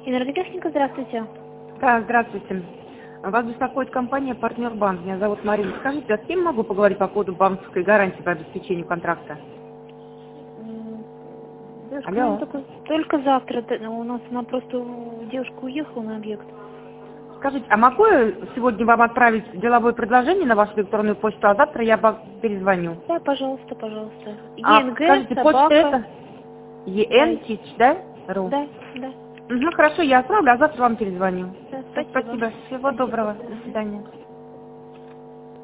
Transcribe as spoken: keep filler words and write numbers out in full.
Энерготехника, здравствуйте. Да, здравствуйте. Вас беспокоит компания «Партнер Банк». Меня зовут Марина. Скажите, а с кем могу поговорить по поводу банковской гарантии по обеспечению контракта? М, Девушка, Алло. ну, только, только завтра. т- У нас она просто девушка уехала на объект. Скажите, а могу я сегодня вам отправить деловое предложение на вашу электронную почту, а завтра я вам перезвоню? Да, пожалуйста, пожалуйста. А ЕНГ, скажите, почта собака. это ЕНТИЧ, да? РУ. Да, да, Угу, хорошо, я отправлю, а завтра вам перезвоню. да, Все, спасибо. спасибо. Всего Спасибо. доброго. До свидания.